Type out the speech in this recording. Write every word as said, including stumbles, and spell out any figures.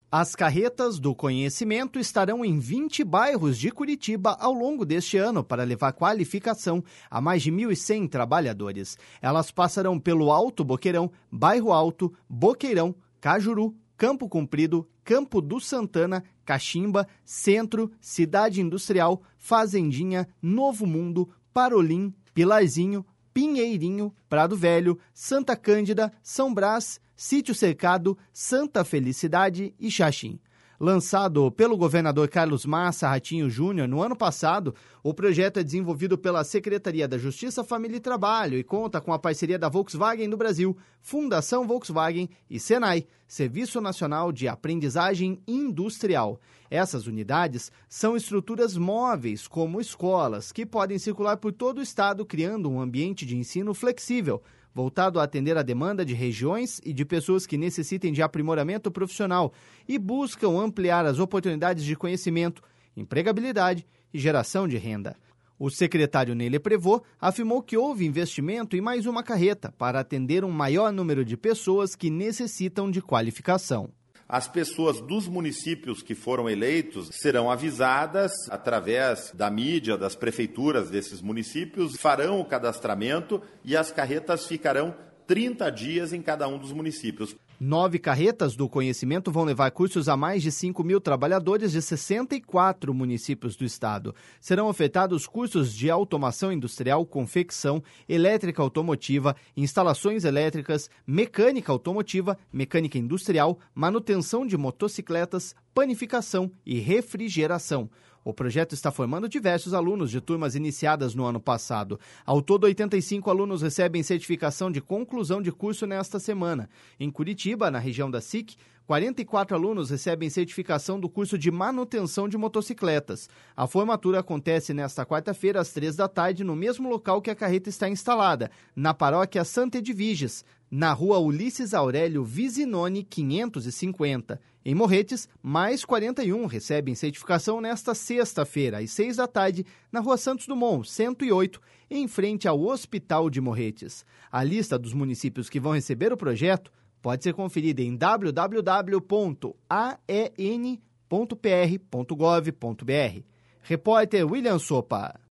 As carretas do conhecimento estarão em vinte bairros de Curitiba ao longo deste ano para levar qualificação a mais de mil e cem trabalhadores. Elas passarão pelo Alto Boqueirão, Bairro Alto, Boqueirão, Cajuru, Campo Comprido, Campo do Santana, Caximba, Centro, Cidade Industrial, Fazendinha, Novo Mundo, Parolim, Pilarzinho, Pinheirinho, Prado Velho, Santa Cândida, São Brás, Sítio Cercado, Santa Felicidade e Xaxim. Lançado pelo governador Carlos Massa Ratinho Júnior no ano passado, o projeto é desenvolvido pela Secretaria da Justiça, Família e Trabalho e conta com a parceria da Volkswagen do Brasil, Fundação Volkswagen e Senai, Serviço Nacional de Aprendizagem Industrial. Essas unidades são estruturas móveis, como escolas, que podem circular por todo o estado, criando um ambiente de ensino flexível, voltado a atender a demanda de regiões e de pessoas que necessitem de aprimoramento profissional e buscam ampliar as oportunidades de conhecimento, empregabilidade e geração de renda. O secretário Nele Prevot afirmou que houve investimento em mais uma carreta para atender um maior número de pessoas que necessitam de qualificação. As pessoas dos municípios que foram eleitos serão avisadas através da mídia, das prefeituras desses municípios, farão o cadastramento e as carretas ficarão trinta dias em cada um dos municípios. Nove carretas do conhecimento vão levar cursos a mais de cinco mil trabalhadores de sessenta e quatro municípios do estado. Serão ofertados cursos de automação industrial, confecção, elétrica automotiva, instalações elétricas, mecânica automotiva, mecânica industrial, manutenção de motocicletas, panificação e refrigeração. O projeto está formando diversos alunos de turmas iniciadas no ano passado. Ao todo, oitenta e cinco alunos recebem certificação de conclusão de curso nesta semana. Em Curitiba, na região da S I C, quarenta e quatro alunos recebem certificação do curso de manutenção de motocicletas. A formatura acontece nesta quarta-feira, às três da tarde, no mesmo local que a carreta está instalada, na paróquia Santa Edviges, na rua Ulisses Aurélio Visinone, quinhentos e cinquenta. Em Morretes, mais quarenta e um recebem certificação nesta sexta-feira, às seis da tarde, na rua Santos Dumont, cento e oito, em frente ao Hospital de Morretes. A lista dos municípios que vão receber o projeto pode ser conferida em w w w ponto a e n ponto p r ponto gov ponto b r. Repórter William Sopa.